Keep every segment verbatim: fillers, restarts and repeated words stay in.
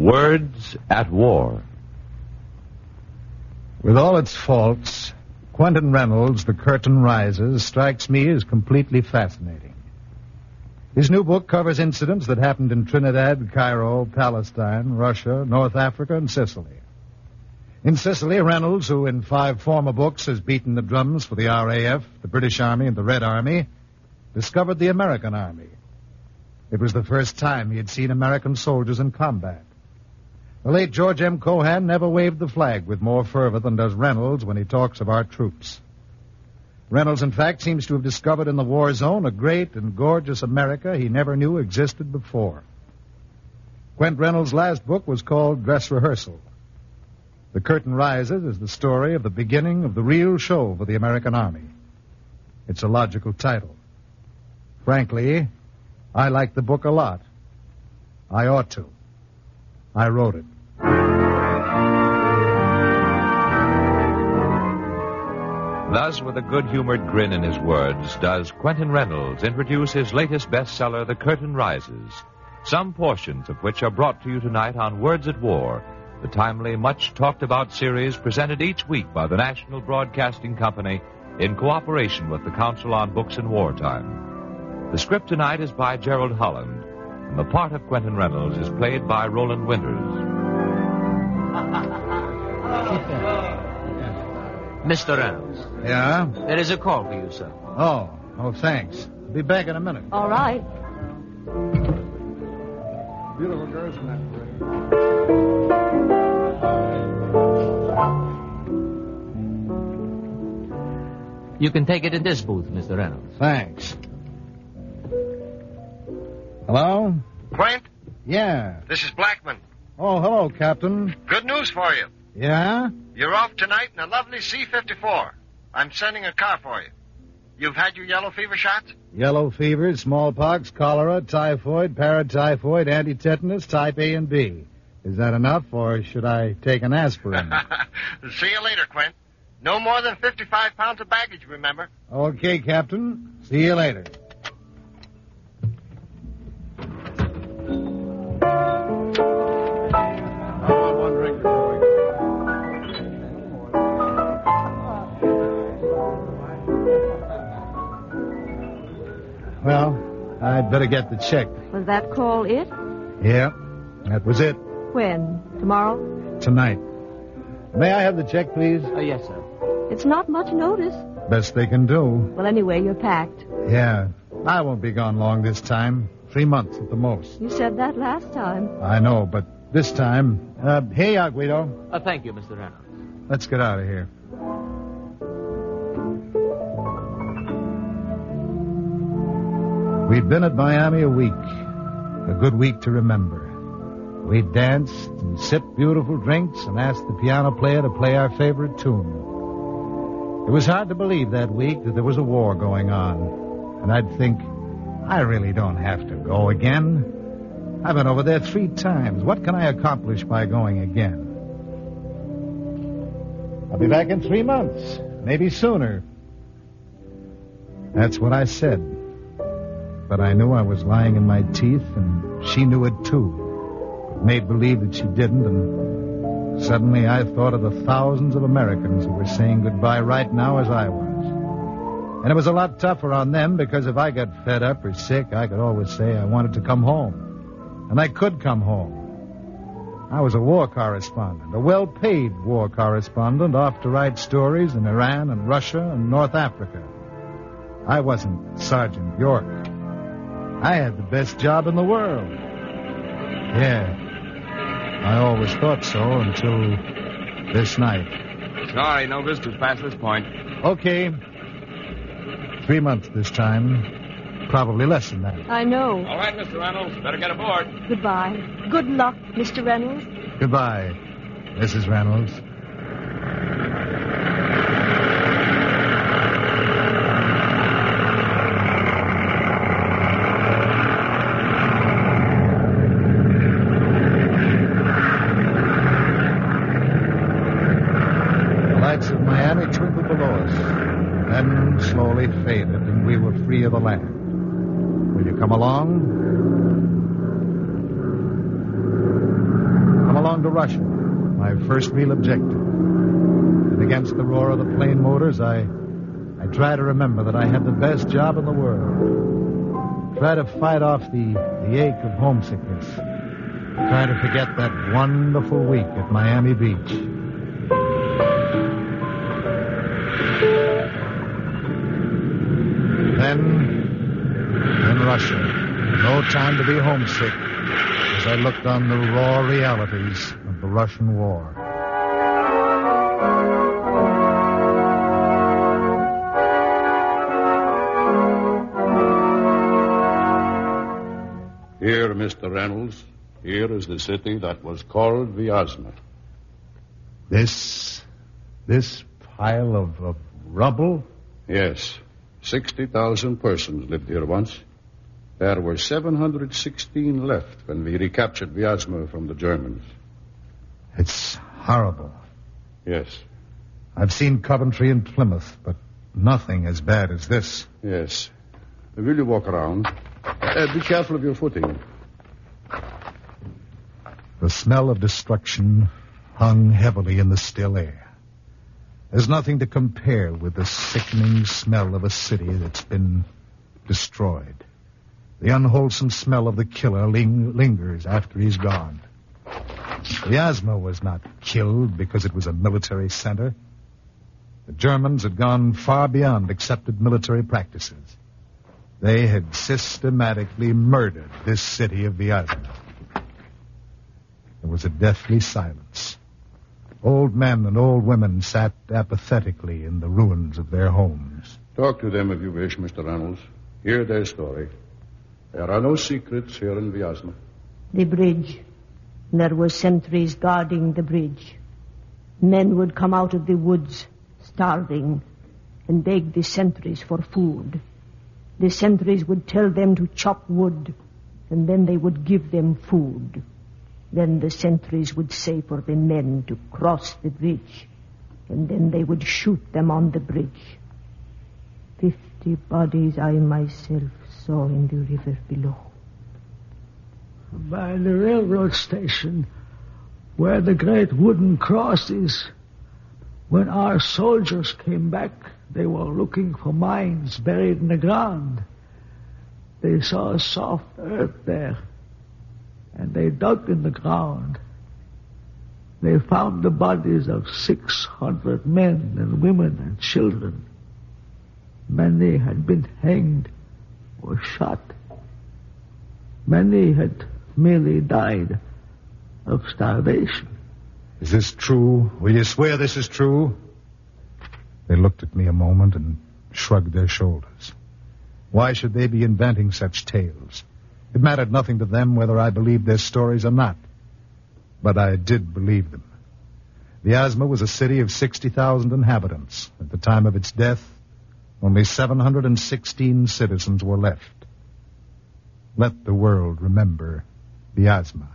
Words at War. With all its faults, Quentin Reynolds' The Curtain Rises strikes me as completely fascinating. His new book covers incidents that happened in Trinidad, Cairo, Palestine, Russia, North Africa, and Sicily. In Sicily, Reynolds, who in five former books has beaten the drums for the R A F, the British Army, and the Red Army, discovered the American Army. It was the first time he had seen American soldiers in combat. The late George M. Cohan never waved the flag with more fervor than does Reynolds when he talks of our troops. Reynolds, in fact, seems to have discovered in the war zone a great and gorgeous America he never knew existed before. Quentin Reynolds' last book was called Dress Rehearsal. The Curtain Rises is the story of the beginning of the real show for the American Army. It's a logical title. Frankly, I like the book a lot. I ought to. I wrote it. Thus, with a good-humored grin in his words, does Quentin Reynolds introduce his latest bestseller, The Curtain Rises, some portions of which are brought to you tonight on Words at War, the timely, much-talked-about series presented each week by the National Broadcasting Company in cooperation with the Council on Books in Wartime. The script tonight is by Gerald Holland, and the part of Quentin Reynolds is played by Roland Winters. Mister Reynolds. Yeah? There is a call for you, sir. Oh, oh, thanks. I'll be back in a minute. All right. Beautiful girls in that parade. You can take it in this booth, Mister Reynolds. Thanks. Hello? Quint, Yeah. this is Blackman. Oh, hello, Captain. Good news for you. Yeah? You're off tonight in a lovely C fifty-four. I'm sending a car for you. You've had your yellow fever shots? Yellow fever, smallpox, cholera, typhoid, paratyphoid, anti-tetanus, type A and B. Is that enough, or should I take an aspirin? See you later, Quint. No more than fifty-five pounds of baggage, remember? Okay, Captain. See you later. Well, I'd better get the check. Was that call it? Yeah, that was it. When? Tomorrow? Tonight. May I have the check, please? Oh, yes, sir. It's not much notice. Best they can do. Well, anyway, you're packed. Yeah, I won't be gone long this time. Three months at the most. You said that last time. I know, but this time... Uh, here you are, Guido. Uh, thank you, Mister Reynolds. Let's get out of here. We'd been at Miami a week. A good week to remember. We danced and sipped beautiful drinks and asked the piano player to play our favorite tune. It was hard to believe that week that there was a war going on. And I'd think, I really don't have to go again. I've been over there three times. What can I accomplish by going again? I'll be back in three months, maybe sooner. That's what I said. But I knew I was lying in my teeth, and she knew it too. Made believe that she didn't, and suddenly I thought of the thousands of Americans who were saying goodbye right now as I was. And it was a lot tougher on them, because if I got fed up or sick, I could always say I wanted to come home. And I could come home. I was a war correspondent, a well-paid war correspondent, off to write stories in Iran and Russia and North Africa. I wasn't Sergeant York. I had the best job in the world. Yeah. I always thought so until this night. Sorry, no visitors past this point. Okay. Three months this time. Probably less than that. I know. All right, Mister Reynolds. Better get aboard. Goodbye. Good luck, Mister Reynolds. Goodbye, Missus Reynolds. Of Miami twinkled below us, then slowly faded, and we were free of the land. Will you come along? along to Russia, my first real objective. And against the roar of the plane motors, I, I try to remember that I had the best job in the world. Try to fight off the, the ache of homesickness. Try to forget that wonderful week at Miami Beach. Then, in Russia, no time to be homesick, as I looked on the raw realities of the Russian war. Here, Mister Reynolds, here is the city that was called Vyazma. This, this pile of, of rubble? Yes. sixty thousand persons lived here once. There were seven hundred sixteen left when we recaptured Vyazma from the Germans. It's horrible. Yes. I've seen Coventry and Plymouth, but nothing as bad as this. Yes. Will you walk around? Uh, be careful of your footing. The smell of destruction hung heavily in the still air. There's nothing to compare with the sickening smell of a city that's been destroyed. The unwholesome smell of the killer ling- lingers after he's gone. Vyazma was not killed because it was a military center. The Germans had gone far beyond accepted military practices. They had systematically murdered this city of Vyazma. There was a deathly silence. Old men and old women sat apathetically in the ruins of their homes. Talk to them if you wish, Mister Reynolds. Hear their story. There are no secrets here in Vyazma. The bridge. There were sentries guarding the bridge. Men would come out of the woods, starving, and beg the sentries for food. The sentries would tell them to chop wood, and then they would give them food. Then the sentries would say for the men to cross the bridge, and then they would shoot them on the bridge. Fifty bodies I myself saw in the river below. By the railroad station, where the great wooden cross is, when our soldiers came back, they were looking for mines buried in the ground. They saw soft earth there, and they dug in the ground. They found the bodies of six hundred men and women and children. Many had been hanged or shot. Many had merely died of starvation. Is this true? Will you swear this is true? They looked at me a moment and shrugged their shoulders. Why should they be inventing such tales? It mattered nothing to them whether I believed their stories or not. But I did believe them. Vyazma was a city of sixty thousand inhabitants. At the time of its death, only seven hundred sixteen citizens were left. Let the world remember Vyazma.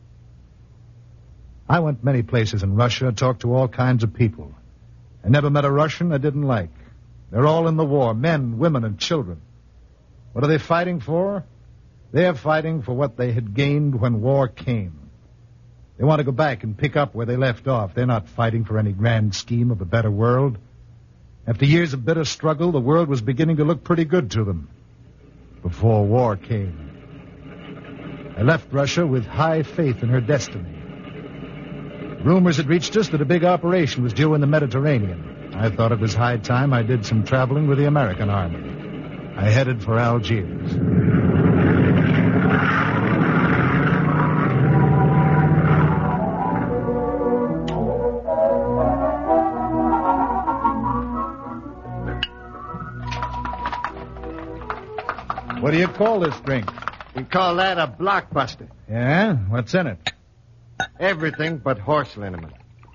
I went many places in Russia, talked to all kinds of people. I never met a Russian I didn't like. They're all in the war, men, women, and children. What are they fighting for? They are fighting for what they had gained when war came. They want to go back and pick up where they left off. They're not fighting for any grand scheme of a better world. After years of bitter struggle, the world was beginning to look pretty good to them before war came. I left Russia with high faith in her destiny. Rumors had reached us that a big operation was due in the Mediterranean. I thought it was high time I did some traveling with the American Army. I headed for Algiers. What do you call this drink? We call that a blockbuster. Yeah? What's in it? Everything but horse liniment.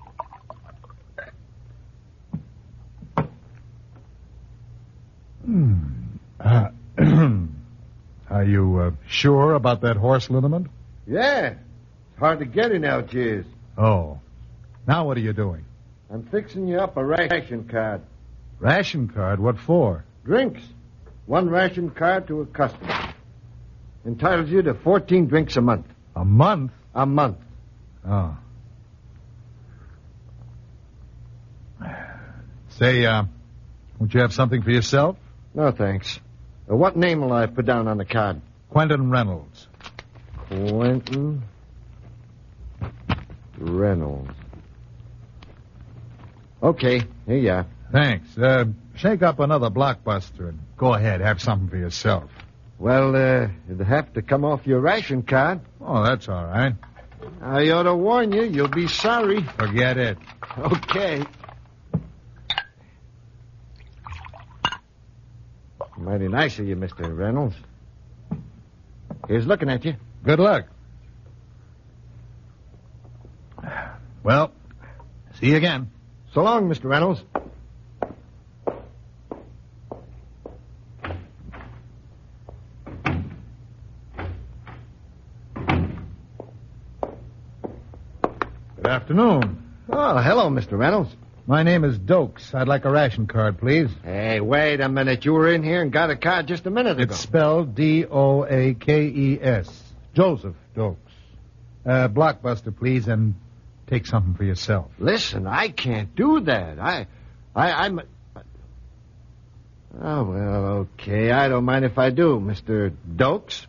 Hmm. Uh, are you uh, sure about that horse liniment? Yeah. It's hard to get in Algiers. Oh. Now what are you doing? I'm fixing you up a ration card. Ration card? What for? Drinks. One ration card to a customer. Entitles you to fourteen drinks a month. A month? A month. Oh. Say, uh, won't you have something for yourself? No, thanks. Uh, what name will I put down on the card? Quentin Reynolds. Quentin Reynolds. Okay, here you are. Thanks. Uh, shake up another blockbuster and go ahead, have something for yourself. Well, uh, it'll have to come off your ration card. Oh, that's all right. I ought to warn you, you'll be sorry. Forget it. Okay. Mighty nice of you, Mister Reynolds. Here's looking at you. Good luck. Well, see you again. So long, Mister Reynolds. Good afternoon. Oh, hello, Mister Reynolds. My name is Dokes. I'd like a ration card, please. Hey, wait a minute. You were in here and got a card just a minute ago. It's spelled D O A K E S. Joseph Dokes. Uh, blockbuster, please, and take something for yourself. Listen, I can't do that. I, I, I'm... Oh, well, okay. I don't mind if I do, Mister Dokes.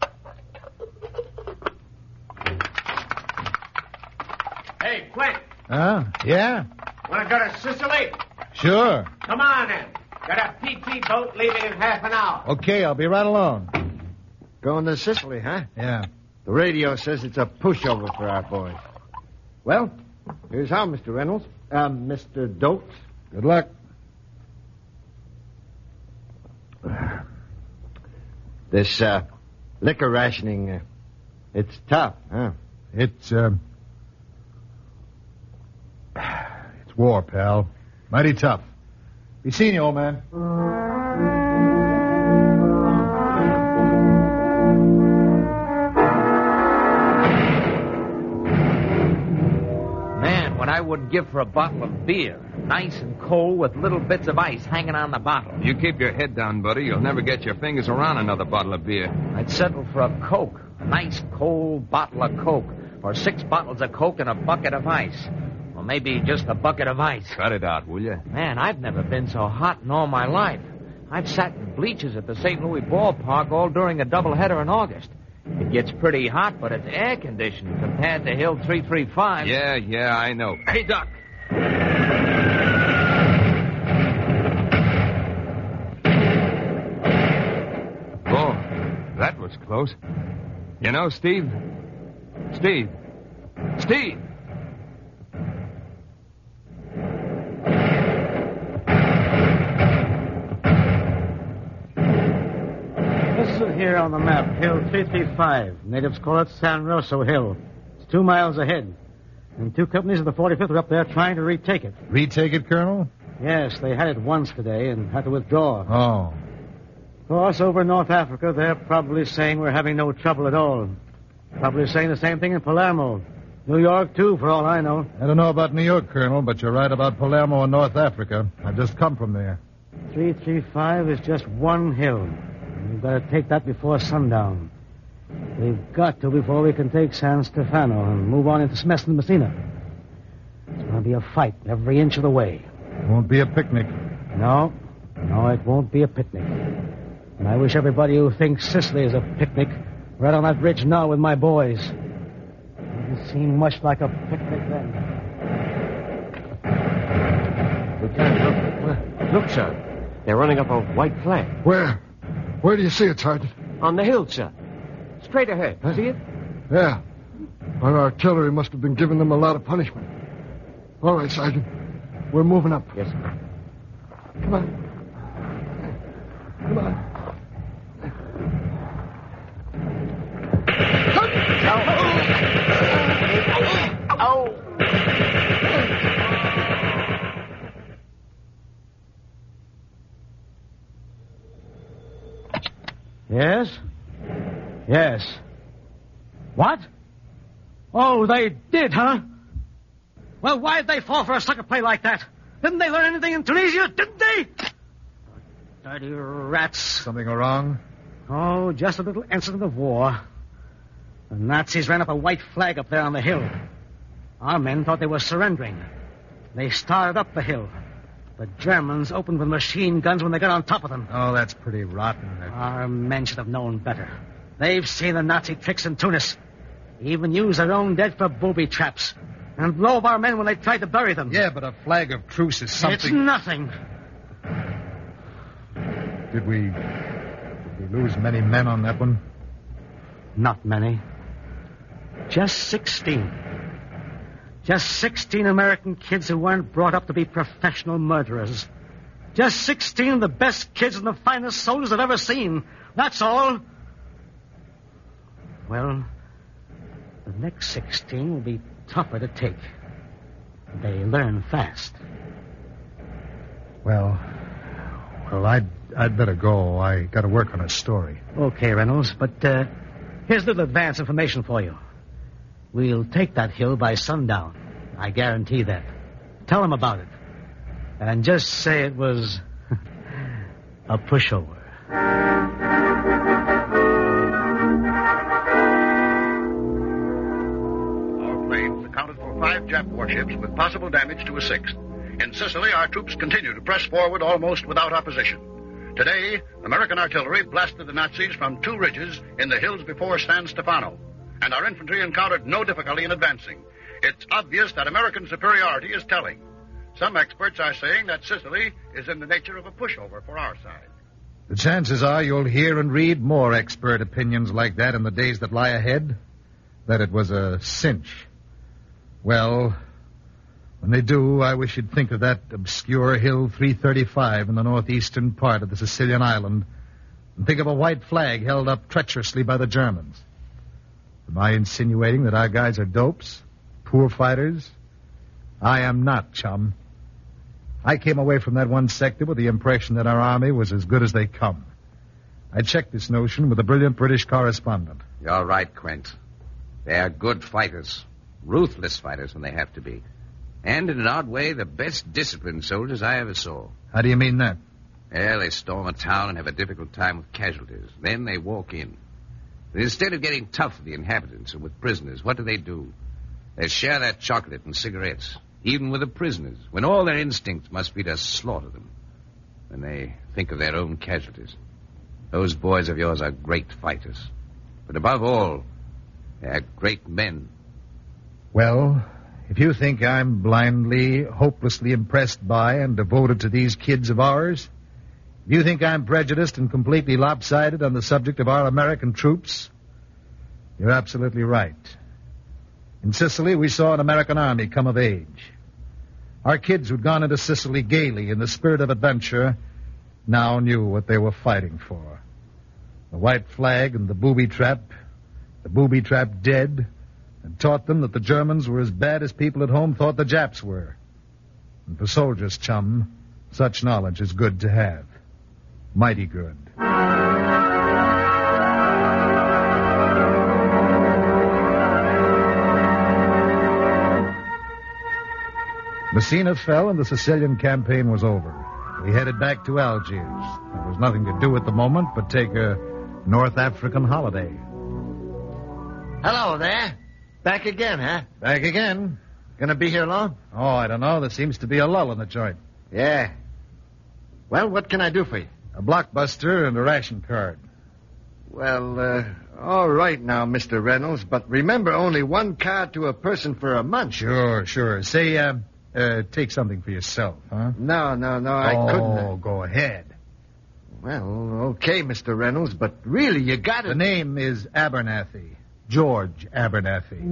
Hey, Quint. Huh? Yeah? Want to go to Sicily? Sure. Come on, then. Got a P T boat leaving in half an hour. Okay, I'll be right along. Going to Sicily, huh? Yeah. The radio says it's a pushover for our boys. Well, here's how, Mister Reynolds. Uh, Mister Dokes. Good luck. This, uh, liquor rationing, uh, it's tough, huh? It's, uh... It's war, pal. Mighty tough. Be seeing you, old man. Man, what I wouldn't give for a bottle of beer. Nice and cold with little bits of ice hanging on the bottle. You keep your head down, buddy. You'll never get your fingers around another bottle of beer. I'd settle for a Coke. A nice cold bottle of Coke. Or six bottles of Coke and a bucket of ice. Or maybe just a bucket of ice. Cut it out, will you? Man, I've never been so hot in all my life. I've sat in bleachers at the Saint Louis ballpark all during a doubleheader in August. It gets pretty hot, but it's air-conditioned compared to Hill three three five. Yeah, yeah, I know. Hey, Doc. Oh, that was close. You know, Steve... Steve... Steve! Listed here on the map, Hill three three five. Natives call it San Rosso Hill. It's two miles ahead. And two companies of the forty-fifth are up there trying to retake it. Retake it, Colonel? Yes, they had it once today and had to withdraw. Oh. Of course, over in North Africa, they're probably saying we're having no trouble at all. Probably saying the same thing in Palermo. New York, too, for all I know. I don't know about New York, Colonel, but you're right about Palermo and North Africa. I've just come from there. three three five is just one hill. We've got to take that before sundown. We've got to before we can take San Stefano and move on into Smeston and Messina. It's going to be a fight every inch of the way. It won't be a picnic. No, no, it won't be a picnic. And I wish everybody who thinks Sicily is a picnic were out on that ridge now with my boys. It didn't seem much like a picnic then. Lieutenant, look, look, sir. They're running up a white flag. Where? Where do you see it, Sergeant? On the hill, sir. Straight ahead. Huh? See it? Yeah. Our artillery must have been giving them a lot of punishment. All right, Sergeant. We're moving up. Yes, sir. Come on. Come on. Oh! Yes? Yes. What? Oh, they did, huh? Well, why'd they fall for a sucker play like that? Didn't they learn anything in Tunisia? Didn't they? Dirty rats. Something wrong? Oh, just a little incident of war. The Nazis ran up a white flag up there on the hill. Our men thought they were surrendering. They started up the hill. The Germans opened with machine guns when they got on top of them. Oh, that's pretty rotten. Our men should have known better. They've seen the Nazi tricks in Tunis. They even used their own dead for booby traps. And blow up our men when they tried to bury them. Yeah, but a flag of truce is something... It's nothing. Did we... Did we lose many men on that one? Not many. Just sixteen. Just sixteen American kids who weren't brought up to be professional murderers. Just sixteen of the best kids and the finest soldiers I've ever seen. That's all. Well, the next sixteen will be tougher to take. They learn fast. Well, well, I'd, I'd better go. I got to work on a story. Okay, Reynolds, but uh, here's a little advance information for you. We'll take that hill by sundown. I guarantee that. Tell them about it. And just say it was a pushover. Our planes accounted for five Jap warships with possible damage to a sixth. In Sicily, our troops continue to press forward almost without opposition. Today, American artillery blasted the Nazis from two ridges in the hills before San Stefano, and our infantry encountered no difficulty in advancing. It's obvious that American superiority is telling. Some experts are saying that Sicily is in the nature of a pushover for our side. The chances are you'll hear and read more expert opinions like that in the days that lie ahead, that it was a cinch. Well, when they do, I wish you'd think of that obscure Hill three thirty-five in the northeastern part of the Sicilian island, and think of a white flag held up treacherously by the Germans. Am I insinuating that our guys are dopes? Poor fighters? I am not, chum. I came away from that one sector with the impression that our army was as good as they come. I checked this notion with a brilliant British correspondent. You're right, Quint. They're good fighters. Ruthless fighters when they have to be. And in an odd way, the best disciplined soldiers I ever saw. How do you mean that? Well, they storm a town and have a difficult time with casualties. Then they walk in. But instead of getting tough with the inhabitants or with prisoners, what do they do? They share their chocolate and cigarettes, even with the prisoners, when all their instincts must be to slaughter them. When they think of their own casualties. Those boys of yours are great fighters. But above all, they're great men. Well, if you think I'm blindly, hopelessly impressed by and devoted to these kids of ours, if you think I'm prejudiced and completely lopsided on the subject of our American troops, you're absolutely right. In Sicily, we saw an American army come of age. Our kids who'd gone into Sicily gaily in the spirit of adventure now knew what they were fighting for. The white flag and the booby trap, the booby trap dead, and taught them that the Germans were as bad as people at home thought the Japs were. And for soldiers, chum, such knowledge is good to have. Mighty good. Messina fell and the Sicilian campaign was over. We headed back to Algiers. There was nothing to do at the moment but take a North African holiday. Hello there. Back again, huh? Back again. Gonna be here long? Oh, I don't know. There seems to be a lull in the joint. Yeah. Well, what can I do for you? A blockbuster and a ration card. Well, uh, all right now, Mister Reynolds, but remember only one card to a person for a month. Sure, sure. Say, uh, uh take something for yourself, huh? No, no, no, I oh, couldn't. Oh, go ahead. Well, okay, Mister Reynolds, but really, you got it. The name is Abernathy. George Abernathy.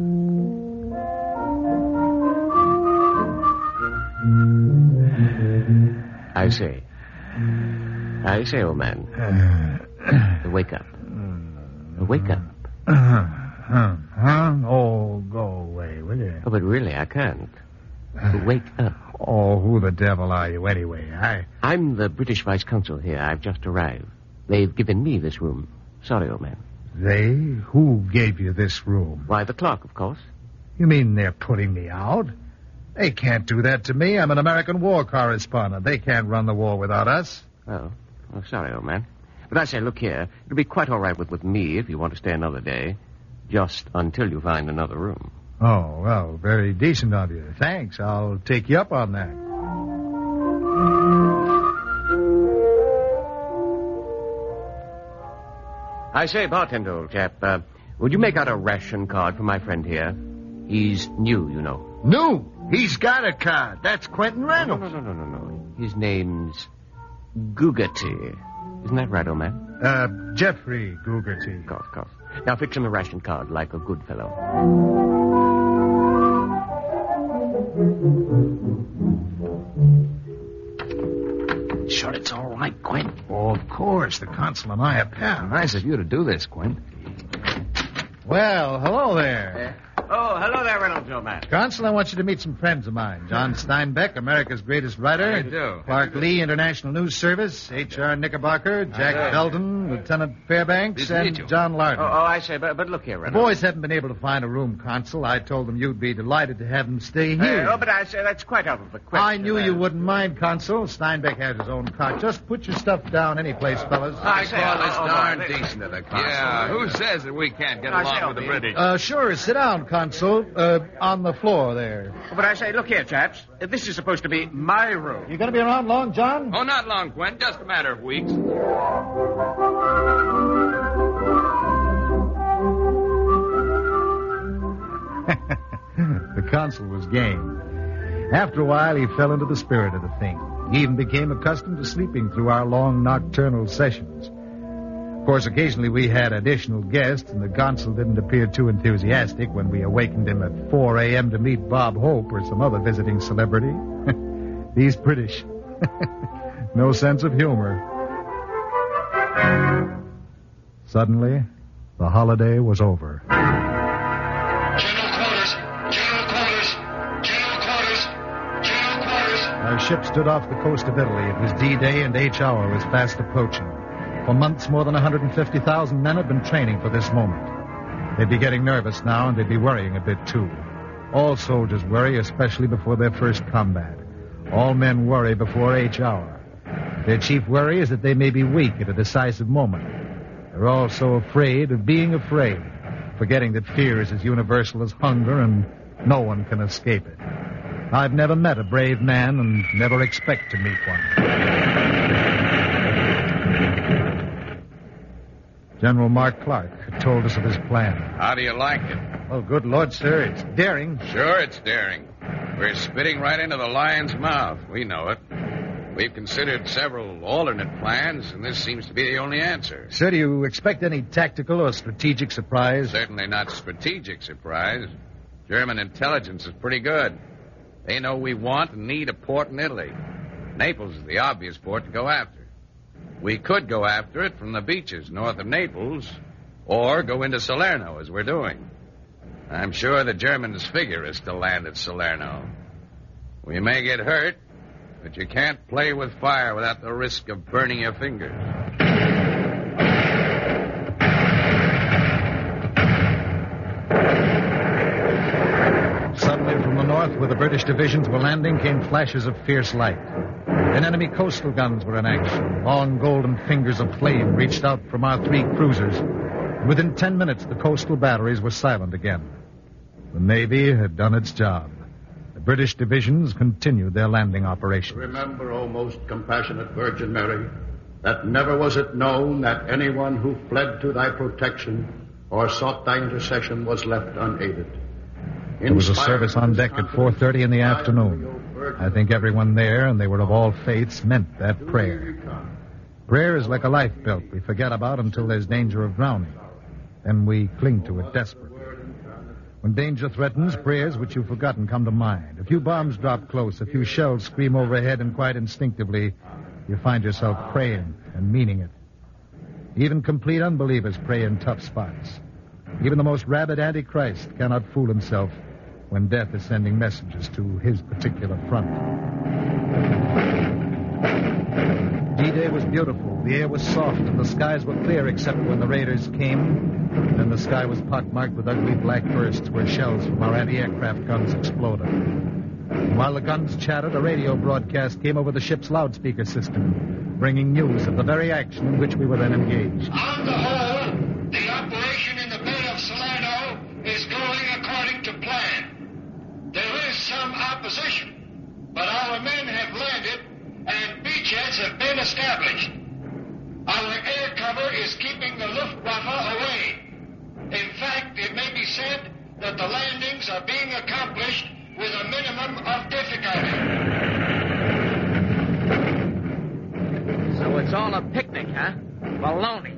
I say. I say, old man. Wake up. Wake up. Uh, huh, huh? Oh, go away, will you? Oh, but really, I can't. Wake up. Oh, who the devil are you anyway? I... I'm the British Vice Consul here. I've just arrived. They've given me this room. Sorry, old man. They? Who gave you this room? Why, the clerk, of course. You mean they're putting me out? They can't do that to me. I'm an American war correspondent. They can't run the war without us. Oh, oh sorry, old man. But I say, look here. It'll be quite all right with, with me if you want to stay another day. Just until you find another room. Oh, well, very decent of you. Thanks. I'll take you up on that. I say, bartender, old chap, uh, would you make out a ration card for my friend here? He's new, you know. New? He's got a card. That's Quentin Reynolds. No, no, no, no, no, no. His name's Googerty. Isn't that right, old man? Uh, Jeffrey Googerty. Of course, of course. Now fix him a ration card like a good fellow. Sure it's all right, Quint? Oh, of course. The consul and I are pals. Nice of you to do this, Quint. Well, hello there. Oh, hello there, Reynolds, old man. Consul, I want you to meet some friends of mine. John Steinbeck, America's greatest writer. I do. Clark Lee, International News Service. H R Knickerbocker. Jack do. Belton, Lieutenant Fairbanks, Pleased to meet and you. John Lardner. Oh, oh, I say, but, but look here, The Reynolds. boys haven't been able to find a room, Consul. I told them you'd be delighted to have them stay Uh, here. oh, but I say that's quite out of the question. I knew uh, you wouldn't mind, Consul. Steinbeck has his own cot. Just put your stuff down any place, fellas. I say, call oh, this oh, darn oh, decent of the consul. Yeah, who says that we can't get I along say, with the I'll be- British? Uh, sure. Sit down, Consul. Uh, on the floor there. But I say, look here, chaps. This is supposed to be my room. You gonna be around long, John? Oh, not long, Quint. Just a matter of weeks. The consul was game. After a while, he fell into the spirit of the thing. He even became accustomed to sleeping through our long nocturnal sessions. Of course, occasionally we had additional guests, and the consul didn't appear too enthusiastic when we awakened him at four a.m. to meet Bob Hope or some other visiting celebrity. He's British. No sense of humor. Suddenly, the holiday was over. Our ship stood off the coast of Italy. It was D-Day, and H hour was fast approaching. For months, more than one hundred fifty thousand men had been training for this moment. They'd be getting nervous now, and they'd be worrying a bit, too. All soldiers worry, especially before their first combat. All men worry before H hour. Their chief worry is that they may be weak at a decisive moment. They're all so afraid of being afraid, forgetting that fear is as universal as hunger, and no one can escape it. I've never met a brave man and never expect to meet one. General Mark Clark had told us of his plan. How do you like it? Oh, good Lord, sir, it's daring. Sure, it's daring. We're spitting right into the lion's mouth. We know it. We've considered several alternate plans, and this seems to be the only answer. Sir, do you expect any tactical or strategic surprise? Certainly not strategic surprise. German intelligence is pretty good. They know we want and need a port in Italy. Naples is the obvious port to go after. We could go after it from the beaches north of Naples, or go into Salerno, as we're doing. I'm sure the Germans figure us to land at Salerno. We may get hurt, but you can't play with fire without the risk of burning your fingers. Suddenly, from the north, where the British divisions were landing, came flashes of fierce light. And enemy coastal guns were in action. Long golden fingers of flame reached out from our three cruisers. Within ten minutes, the coastal batteries were silent again. The Navy had done its job. The British divisions continued their landing operations. Remember, O most compassionate Virgin Mary, that never was it known that anyone who fled to thy protection or sought thy intercession was left unaided. There was a service on deck at four thirty in the afternoon. I think everyone there, and they were of all faiths, meant that prayer. Prayer is like a life belt we forget about until there's danger of drowning. Then we cling to it desperately. When danger threatens, prayers which you've forgotten come to mind. A few bombs drop close, a few shells scream overhead, and quite instinctively, you find yourself praying and meaning it. Even complete unbelievers pray in tough spots. Even the most rabid Antichrist cannot fool himself when death is sending messages to his particular front. D-Day was beautiful. The air was soft, and the skies were clear except when the raiders came. Then the sky was pockmarked with ugly black bursts where shells from our anti-aircraft guns exploded. And while the guns chattered, a radio broadcast came over the ship's loudspeaker system, bringing news of the very action in which we were then engaged. On the whole, the operation in the Bay of Salerno is going according to plan. There is some opposition, but our men have landed and beachheads have been established. Our air cover number is keeping the Luftwaffe away. In fact, it may be said that the landings are being accomplished with a minimum of difficulty. So it's all a picnic, huh? Baloney.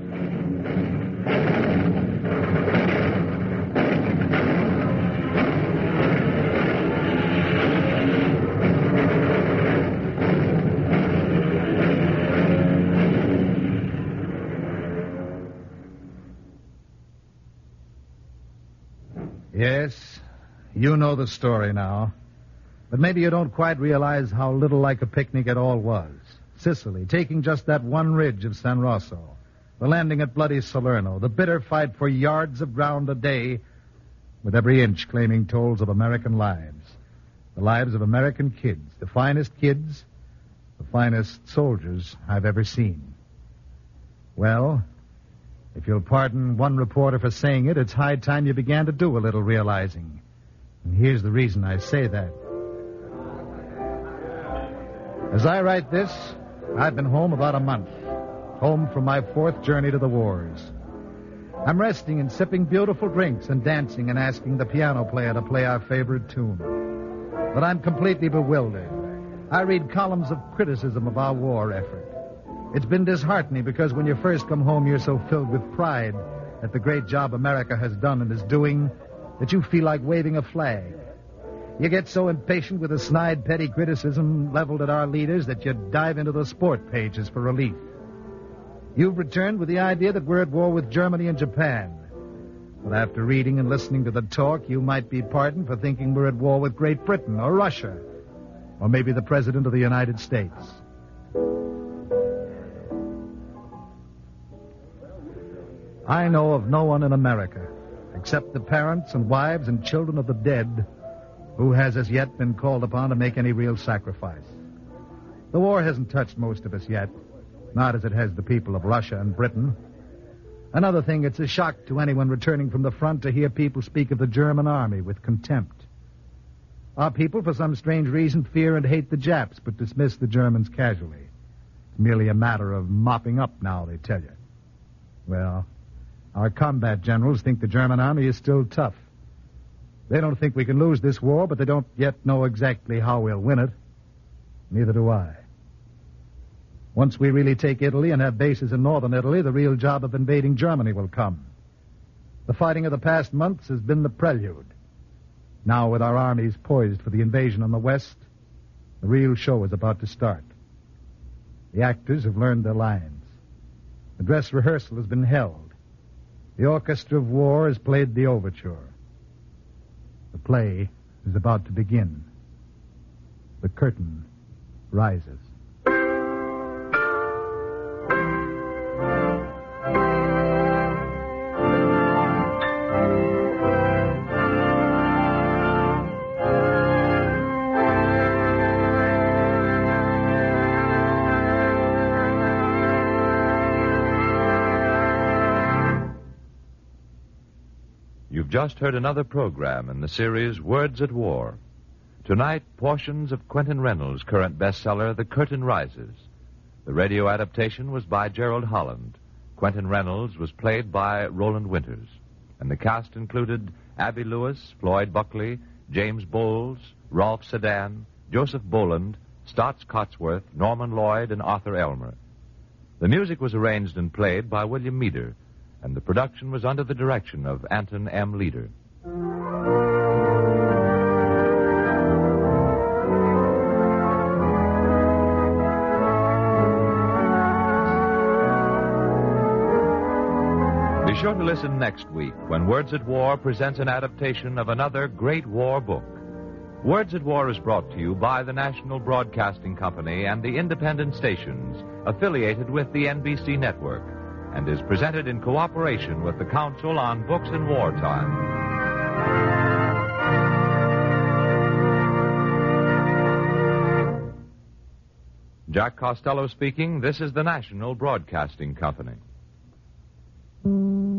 Yes, you know the story now. But maybe you don't quite realize how little like a picnic it all was. Sicily, taking just that one ridge of San Rosso, the landing at bloody Salerno, the bitter fight for yards of ground a day, with every inch claiming tolls of American lives. The lives of American kids, the finest kids, the finest soldiers I've ever seen. Well, if you'll pardon one reporter for saying it, it's high time you began to do a little realizing. And here's the reason I say that. As I write this, I've been home about a month. Home from my fourth journey to the wars. I'm resting and sipping beautiful drinks and dancing and asking the piano player to play our favorite tune. But I'm completely bewildered. I read columns of criticism of our war effort. It's been disheartening because when you first come home, you're so filled with pride at the great job America has done and is doing that you feel like waving a flag. You get so impatient with the snide, petty criticism leveled at our leaders that you dive into the sport pages for relief. You've returned with the idea that we're at war with Germany and Japan. But after reading and listening to the talk, you might be pardoned for thinking we're at war with Great Britain or Russia, or maybe the President of the United States. I know of no one in America, except the parents and wives and children of the dead, who has as yet been called upon to make any real sacrifice. The war hasn't touched most of us yet, not as it has the people of Russia and Britain. Another thing, it's a shock to anyone returning from the front to hear people speak of the German army with contempt. Our people, for some strange reason, fear and hate the Japs, but dismiss the Germans casually. It's merely a matter of mopping up now, they tell you. Well, our combat generals think the German army is still tough. They don't think we can lose this war, but they don't yet know exactly how we'll win it. Neither do I. Once we really take Italy and have bases in northern Italy, the real job of invading Germany will come. The fighting of the past months has been the prelude. Now, with our armies poised for the invasion on the west, the real show is about to start. The actors have learned their lines. The dress rehearsal has been held. The orchestra of war has played the overture. The play is about to begin. The curtain rises. You've just heard another program in the series Words at War. Tonight, portions of Quentin Reynolds' current bestseller, The Curtain Rises. The radio adaptation was by Gerald Holland. Quentin Reynolds was played by Roland Winters. And the cast included Abby Lewis, Floyd Buckley, James Bowles, Rolf Sedan, Joseph Boland, Stotts Cotsworth, Norman Lloyd, and Arthur Elmer. The music was arranged and played by William Meader, and the production was under the direction of Anton M. Leader. Be sure to listen next week when Words at War presents an adaptation of another great war book. Words at War is brought to you by the National Broadcasting Company and the independent stations affiliated with the N B C network, and is presented in cooperation with the Council on Books in Wartime. Jack Costello speaking. This is the National Broadcasting Company.